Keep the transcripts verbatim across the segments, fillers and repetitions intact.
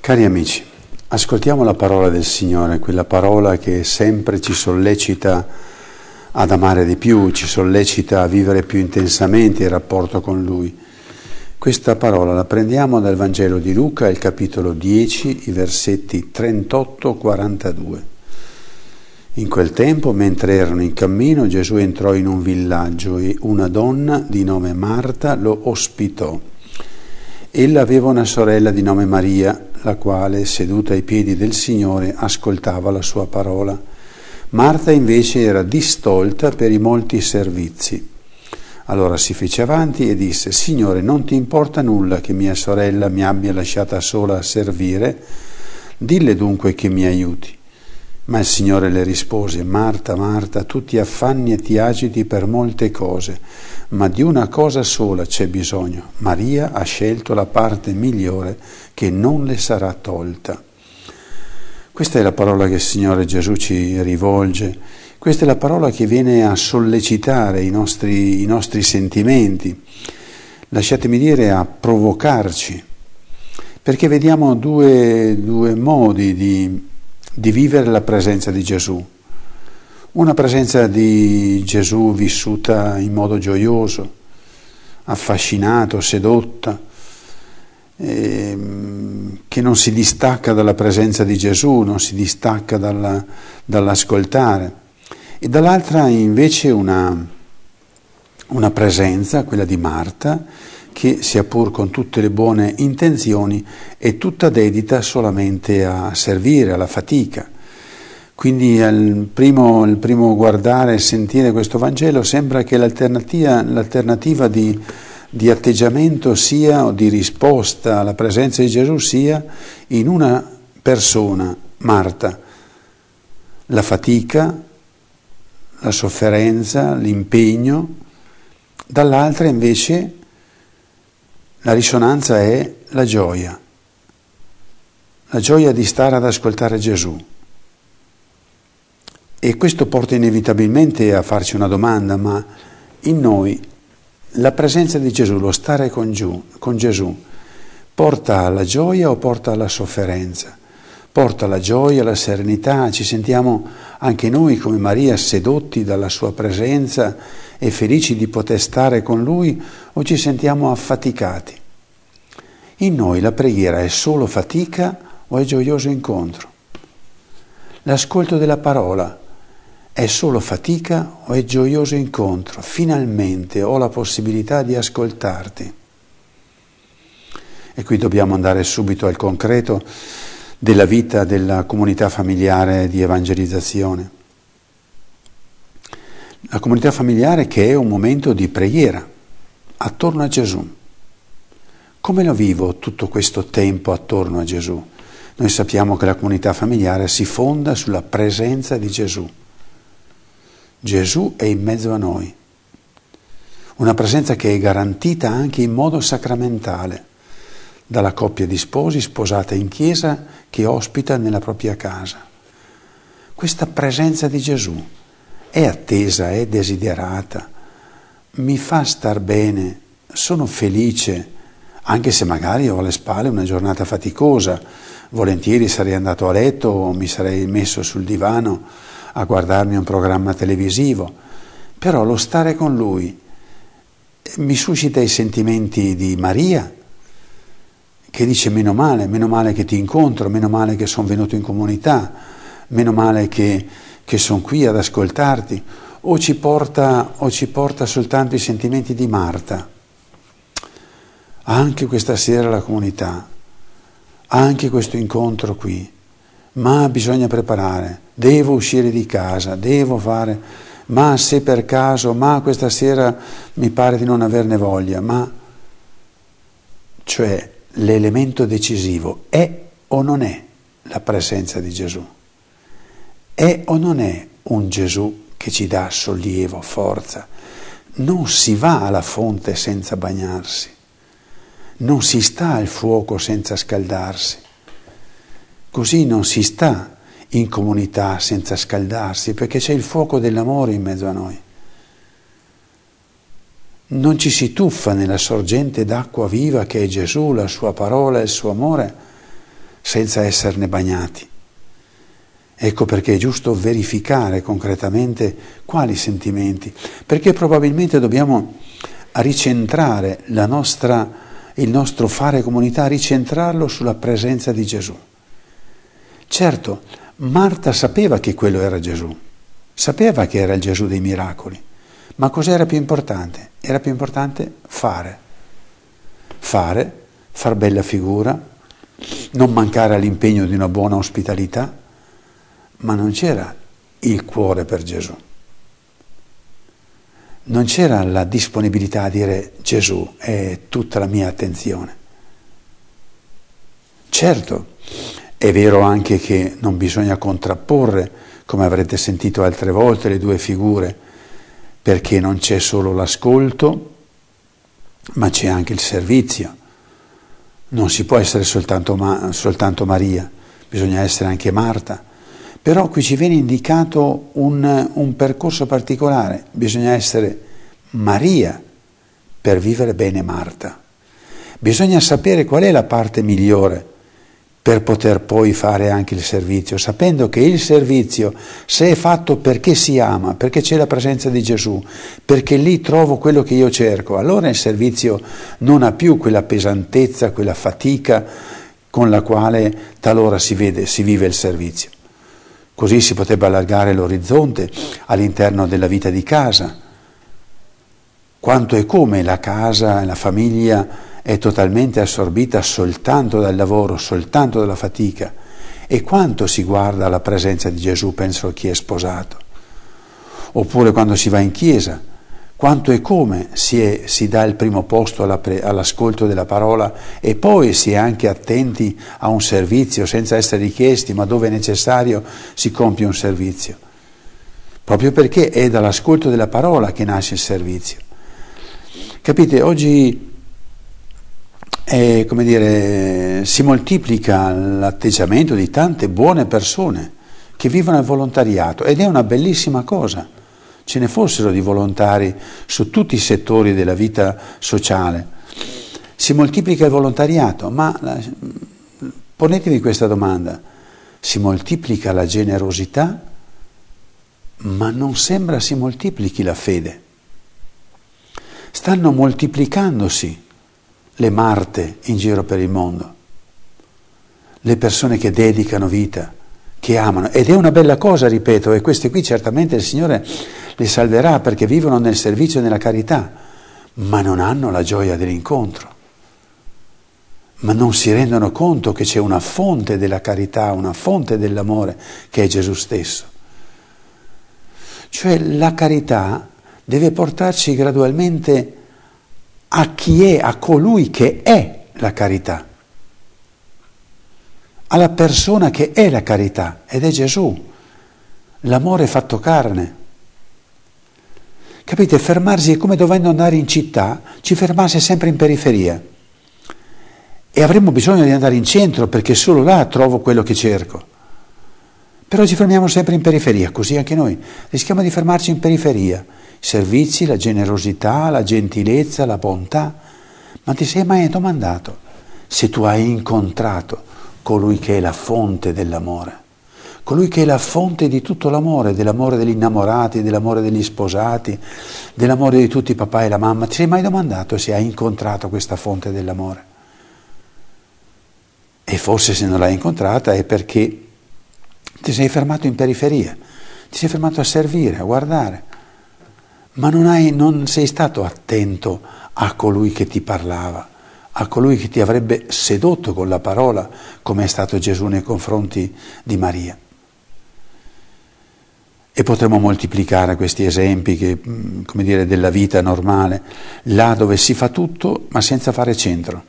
Cari amici, ascoltiamo la parola del Signore, quella parola che sempre ci sollecita ad amare di più, ci sollecita a vivere più intensamente il rapporto con Lui. Questa parola la prendiamo dal Vangelo di Luca, il capitolo dieci, i versetti trentotto quarantadue. In quel tempo, mentre erano in cammino, Gesù entrò in un villaggio e una donna di nome Marta lo ospitò. Ella aveva una sorella di nome Maria, la quale, seduta ai piedi del Signore, ascoltava la sua parola. Marta invece era distolta per i molti servizi. Allora si fece avanti e disse: Signore, non ti importa nulla che mia sorella mi abbia lasciata sola a servire? Dille dunque che mi aiuti. Ma il Signore le rispose: Marta, Marta, tu ti affanni e ti agiti per molte cose, ma di una cosa sola c'è bisogno. Maria ha scelto la parte migliore che non le sarà tolta. Questa è la parola che il Signore Gesù ci rivolge, questa è la parola che viene a sollecitare i nostri, i nostri sentimenti, lasciatemi dire a provocarci, perché vediamo due, due modi di di vivere la presenza di Gesù. Una presenza di Gesù vissuta in modo gioioso, affascinato, sedotta, ehm, che non si distacca dalla presenza di Gesù, non si distacca dalla, dall'ascoltare. E dall'altra invece una, una presenza, quella di Marta, che sia pur con tutte le buone intenzioni è tutta dedita solamente a servire, alla fatica. Quindi il primo, il primo guardare e sentire questo Vangelo sembra che l'alternativa, l'alternativa di, di atteggiamento sia, o di risposta alla presenza di Gesù sia in una persona, Marta, la fatica, la sofferenza, l'impegno, dall'altra invece la risonanza è la gioia, la gioia di stare ad ascoltare Gesù. E questo porta inevitabilmente a farci una domanda: ma in noi la presenza di Gesù, lo stare con, Giù, con Gesù, porta alla gioia o porta alla sofferenza? Porta alla gioia, alla serenità, ci sentiamo anche noi come Maria sedotti dalla sua presenza e felici di poter stare con Lui, o ci sentiamo affaticati? In noi la preghiera è solo fatica o è gioioso incontro? L'ascolto della parola è solo fatica o è gioioso incontro? Finalmente ho la possibilità di ascoltarti. E qui dobbiamo andare subito al concreto della vita della comunità familiare di evangelizzazione. La comunità familiare che è un momento di preghiera attorno a Gesù. Come lo vivo tutto questo tempo attorno a Gesù? Noi sappiamo che la comunità familiare si fonda sulla presenza di Gesù. Gesù è in mezzo a noi. Una presenza che è garantita anche in modo sacramentale dalla coppia di sposi sposata in chiesa che ospita nella propria casa. Questa presenza di Gesù è attesa, è desiderata, mi fa star bene, sono felice, anche se magari ho alle spalle una giornata faticosa, volentieri sarei andato a letto o mi sarei messo sul divano a guardarmi un programma televisivo, però lo stare con Lui mi suscita i sentimenti di Maria, che dice: meno male, meno male che ti incontro, meno male che sono venuto in comunità, meno male che, che sono qui ad ascoltarti, o ci porta, o ci porta soltanto i sentimenti di Marta. Anche questa sera la comunità, anche questo incontro qui, ma bisogna preparare, devo uscire di casa, devo fare, ma se per caso, ma questa sera mi pare di non averne voglia, ma cioè l'elemento decisivo è o non è la presenza di Gesù? È o non è un Gesù che ci dà sollievo, forza? Non si va alla fonte senza bagnarsi, non si sta al fuoco senza scaldarsi, così non si sta in comunità senza scaldarsi, perché c'è il fuoco dell'amore in mezzo a noi. Non ci si tuffa nella sorgente d'acqua viva che è Gesù, la sua parola e il suo amore, senza esserne bagnati. Ecco perché è giusto verificare concretamente quali sentimenti, perché probabilmente dobbiamo ricentrare la nostra, il nostro fare comunità, ricentrarlo sulla presenza di Gesù. Certo, Marta sapeva che quello era Gesù, sapeva che era il Gesù dei miracoli, ma cos'era più importante? Era più importante fare, fare, far bella figura, non mancare all'impegno di una buona ospitalità, ma non c'era il cuore per Gesù. Non c'era la disponibilità a dire Gesù è tutta la mia attenzione. Certo, è vero anche che non bisogna contrapporre, come avrete sentito altre volte, le due figure, perché non c'è solo l'ascolto, ma c'è anche il servizio. Non si può essere soltanto, ma, soltanto Maria, bisogna essere anche Marta. Però qui ci viene indicato un, un percorso particolare, bisogna essere Maria per vivere bene Marta. Bisogna sapere qual è la parte migliore per poter poi fare anche il servizio, sapendo che il servizio, se è fatto perché si ama, perché c'è la presenza di Gesù, perché lì trovo quello che io cerco, allora il servizio non ha più quella pesantezza, quella fatica con la quale talora si vede, si vive il servizio. Così si potrebbe allargare l'orizzonte all'interno della vita di casa. Quanto e come la casa, la famiglia è totalmente assorbita soltanto dal lavoro, soltanto dalla fatica, e quanto si guarda alla presenza di Gesù, penso a chi è sposato. Oppure quando si va in chiesa, quanto e come si, è, si dà il primo posto alla pre, all'ascolto della parola e poi si è anche attenti a un servizio senza essere richiesti, ma dove è necessario si compie un servizio. Proprio perché è dall'ascolto della parola che nasce il servizio. Capite, oggi è, come dire, si moltiplica l'atteggiamento di tante buone persone che vivono il volontariato ed è una bellissima cosa. Ce ne fossero di volontari su tutti i settori della vita sociale. Si moltiplica il volontariato, ma la, ponetevi questa domanda: si moltiplica la generosità, ma non sembra si moltiplichi la fede. Stanno moltiplicandosi le Marte in giro per il mondo, le persone che dedicano vita, che amano, ed è una bella cosa, ripeto, e queste qui certamente il Signore le salverà perché vivono nel servizio e nella carità, ma non hanno la gioia dell'incontro, ma non si rendono conto che c'è una fonte della carità, una fonte dell'amore che è Gesù stesso. Cioè la carità deve portarci gradualmente a chi è, a colui che è la carità, alla persona che è la carità, ed è Gesù, l'amore fatto carne. Capite? Fermarsi è come dovendo andare in città, ci fermasse sempre in periferia. E avremmo bisogno di andare in centro perché solo là trovo quello che cerco. Però ci fermiamo sempre in periferia, così anche noi. Rischiamo di fermarci in periferia. I servizi, la generosità, la gentilezza, la bontà. Ma ti sei mai domandato se tu hai incontrato colui che è la fonte dell'amore? Colui che è la fonte di tutto l'amore, dell'amore degli innamorati, dell'amore degli sposati, dell'amore di tutti i papà e la mamma. Ti sei mai domandato se hai incontrato questa fonte dell'amore? E forse se non l'hai incontrata è perché ti sei fermato in periferia, ti sei fermato a servire, a guardare, ma non, hai, non sei stato attento a colui che ti parlava, a colui che ti avrebbe sedotto con la parola, come è stato Gesù nei confronti di Maria. E potremmo moltiplicare questi esempi che, come dire, della vita normale, là dove si fa tutto ma senza fare centro,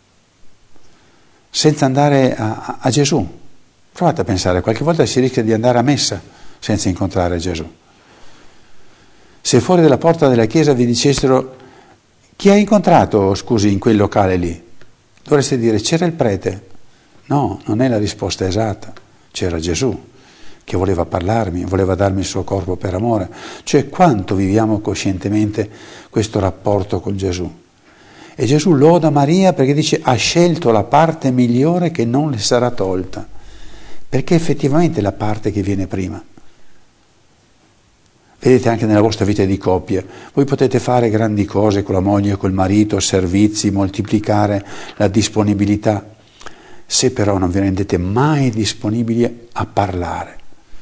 senza andare a, a Gesù. Provate a pensare, qualche volta si rischia di andare a messa senza incontrare Gesù. Se fuori dalla porta della chiesa vi dicessero: chi hai incontrato, scusi, in quel locale lì? Dovreste dire: c'era il prete. No, non è la risposta esatta. C'era Gesù, che voleva parlarmi, voleva darmi il suo corpo per amore. Cioè, quanto viviamo coscientemente questo rapporto con Gesù? E Gesù loda Maria perché dice ha scelto la parte migliore che non le sarà tolta, perché effettivamente è la parte che viene prima. Vedete anche nella vostra vita di coppia, voi potete fare grandi cose con la moglie, col marito, servizi, moltiplicare la disponibilità, se però non vi rendete mai disponibili a parlare,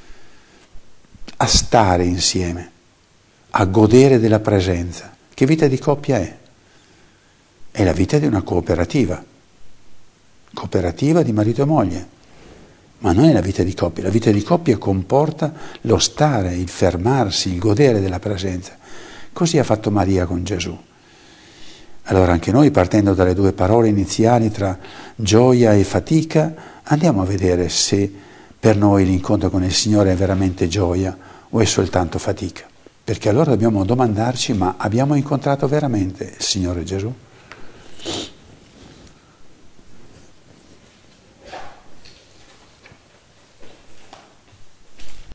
a stare insieme, a godere della presenza. Che vita di coppia è? È la vita di una cooperativa, cooperativa di marito e moglie, ma non è la vita di coppia. La vita di coppia comporta lo stare, il fermarsi, il godere della presenza. Così ha fatto Maria con Gesù. Allora anche noi, partendo dalle due parole iniziali tra gioia e fatica, andiamo a vedere se per noi l'incontro con il Signore è veramente gioia o è soltanto fatica. Perché allora dobbiamo domandarci, ma abbiamo incontrato veramente il Signore Gesù?